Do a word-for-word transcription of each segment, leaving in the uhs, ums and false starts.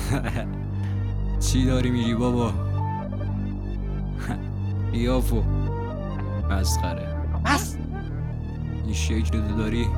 چی داری میگی بابا؟ بیافو مسخره. بس این شکل رو داری؟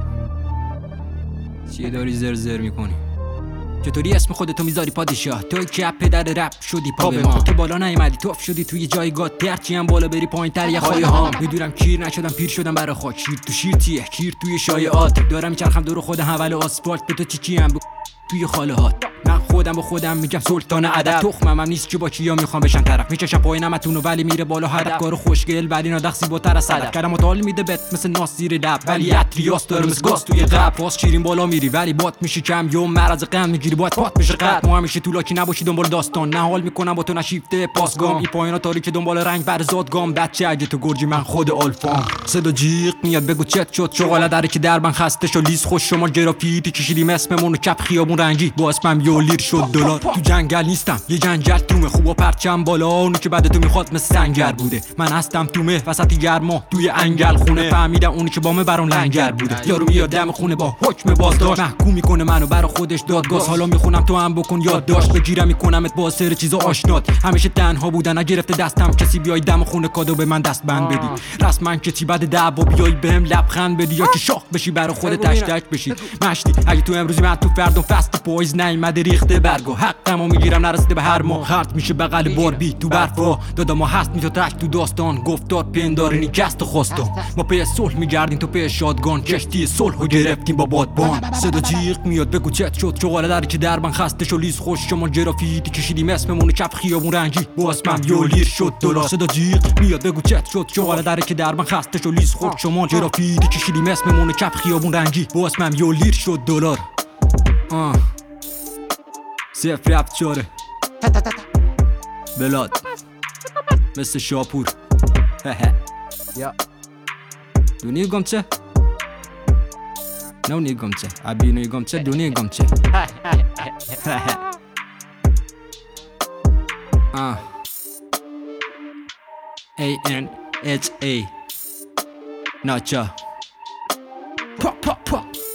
چی داری زرزر میکنی؟ چطوری اسم خودتو میذاری پادشاه؟ توی که پدر رپ شدی پا به ما، تو بالا نیومدی توف شدی توی جایگاه، درچی هم بالا بری پایین تر یه خواهی هام. میدونم کیر نشدم پیر شدم برا خاک، شیر تو شیر تیه کیر توی شایعات، دارم میچرخم دور خودم حول آسفالت، به تو چی چی هم ب... توی خاله هات. من خودم با خودم میگم سلطان ادب، تخمم هم نیست که با کیا میخوام بشن طرف، میچشم پای نمتونو ولی میره بالا هدف، کارو خوشگل ولی نادخ زیباتر از صدف، کلمو تال میده بت مثل ناصیر لب، ولی اتریاس داره مثل گاز توی قبر، پاس شیرین بالا میری ولی بات میشی کم، یا مرض غم میگیری باید پات میشه قد، ما همیشه طولاکی نباشی دنبال داستان، نه حال میکنم با تو نشیفته پاسگام، این پایینا تاریک دنبال رنگ بر زادگام، بچه اگه تو گرجی من خود آلفام، صدا جیغ میاد بگو چت شد شغاله داره که دربن خسته شو لیز خوش شما گرافیتی کشیدیم اسممون کپ خیابون رنگی، با اسمم یو لیر شد دلار، تو جنگل نیستم یه جنگل تومه، خوبا پرچم بالا اونو که بعد تو میخواد مثل سنگر بوده، من هستم تومه وسط گرما توی انگل خونه، فهمیدم اونی که بامه برام لنگر بوده، یارو میاد دم خونه با حکم بازداشت، محکوم میکنه منو برا خودش دادگاه، حالا میخونم تو هم بکن یادداشت، بگیرم میکنمت با سر چیزا آشنات، همیشه تنها بودن نگرفته دستم کسی بیای دم خونه کادو به من دست بند بدی، رسما کسی بعد دعوا بیای بهم لبخند بدی، یا که شاخ بشی برا خودت تش تک بشی مشتی، اگه تو امروزی من تو فردا فست پاییز نیومده ریخته برگو، حقمو میگیرم نرسیده به هر ماه، خرط میشه بغل باربی تو برفا، دادا ما هست میتا تک تو داستان، گفتار پندارینی کست خواستم، ما پی صلح میگردیم تو پی شادگان، کشتی صلحو گرفتیم با بادبان، صدا جیغ میاد بگو چت شد شغاله داری که دربن خسته شو لیز خوش شما گرافیتی کشیدیم اسممون کف خیابون رنگی، با اسمم یو لیر شد دلار، صدا جیغ میاد بگو چت شد شغاله داری که دربن خسته شو لیز خوش شما گرافیتی کشیدیم اسممون کف خیابون رنگی، با اسمم یو لیر شد دلار. آه صفر رفت چاره بلاد مثل شاپور دونی گمچه نو نی گمچه ابی نی گمچه دونی گمچه آه A N H A ناچا پا پا پا